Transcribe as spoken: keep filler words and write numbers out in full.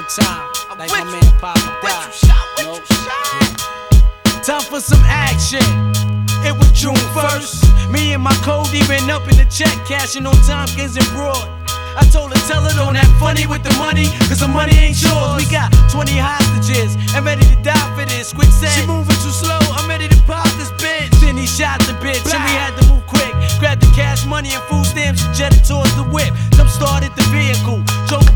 time, like my man Papa died. No. Time for some action. It was June first. Me and my Cody been up in the check, cashing on Tompkins and Broad. I told her, tell her don't act funny with the money, cause the money ain't yours. We got twenty hostages and ready to die for this. Quick said, she moving too slow, I'm ready to pop.